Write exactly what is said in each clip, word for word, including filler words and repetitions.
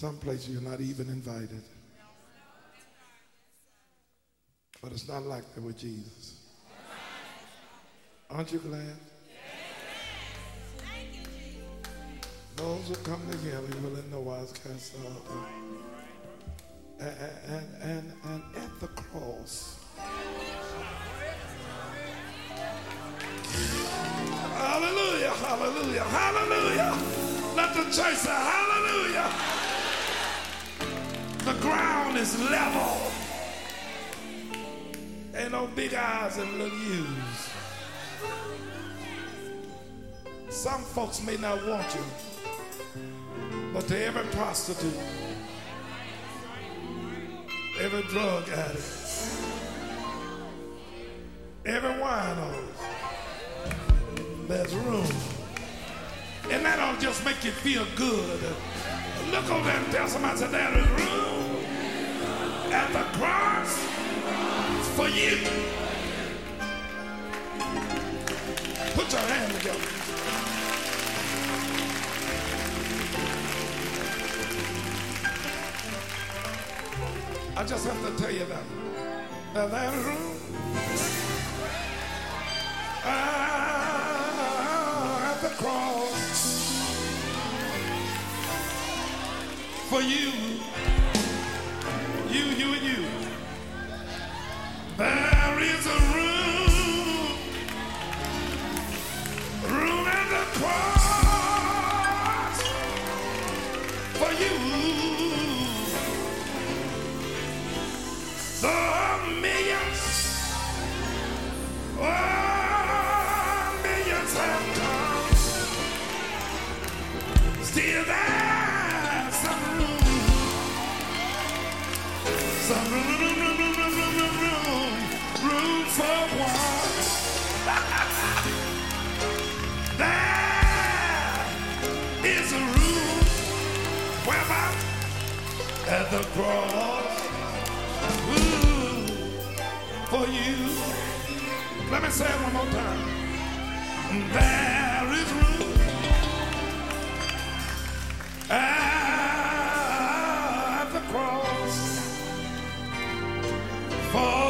Some places you're not even invited. But it's not like that with Jesus. Aren't you glad? Those who come to him, he will in no wise cast out. And, and, and, and at the cross, hallelujah, hallelujah, hallelujah. Let the church say hallelujah. The ground is level. Ain't no big eyes and little U's. Some folks may not want you, but to every prostitute, every drug addict, every wino, there's room. And that don't just make you feel good. Look over there and tell somebody, say, there is room at the cross for you. Put your hand together. I just have to tell you that. Now there's room ah, at the cross for you, you, you, and you. There is a room, room at the cross for you. The millions, oh, millions have come. Still there's some room, some room, room, room, room, room, room, room, room for one. There is a room where I'm at the cross. For you, let me say it one more time. There is room at the cross for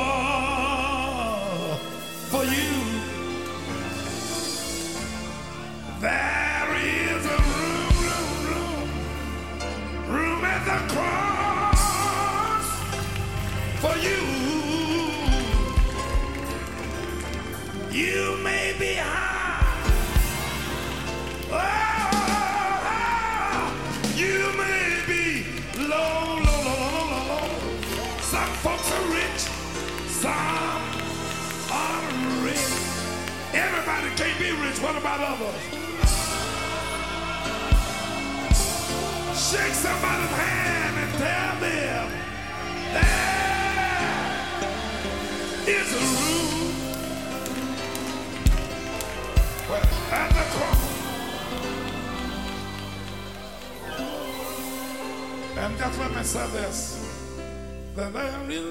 for you. There is a room, room, room, room at the cross for you. You may be high, oh, you may be low, low, low, low, low, low. Some folks are rich, some are rich. Everybody can't be rich. What about others? Shake somebody's hand and tell them there is a room at the cross. And just let me say this. That there is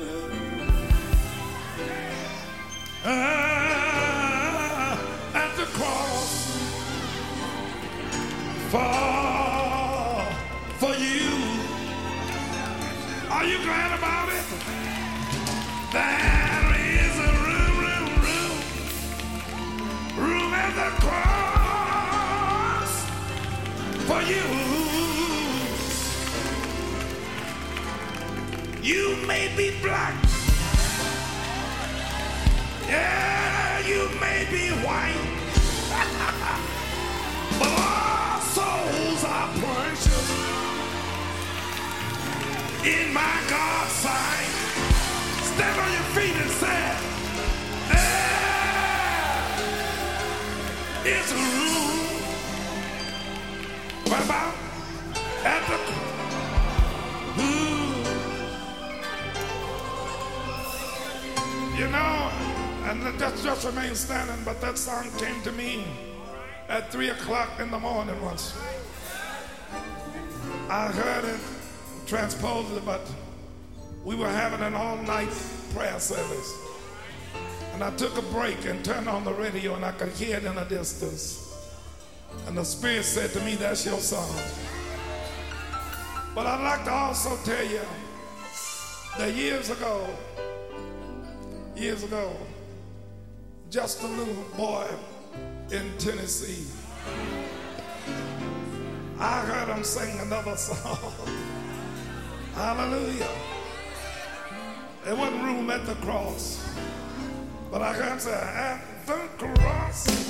uh, at the cross for, for you. Are you glad about it? There is a room, room, room, room at the cross for you. You may be black, yeah, you may be white, but all souls are precious in my God's sight. Stand on your feet and say, there is a room. What about at the ooh. You know, and that just remains standing, but that song came to me at three o'clock in the morning once. I heard it, transposed it, but we were having an all-night prayer service. And I took a break and turned on the radio, and I could hear it in the distance. And the Spirit said to me, that's your song. But I'd like to also tell you that years ago, years ago, just a little boy in Tennessee, I heard him sing another song. Hallelujah. There wasn't room at the cross, but I heard him say, at the cross.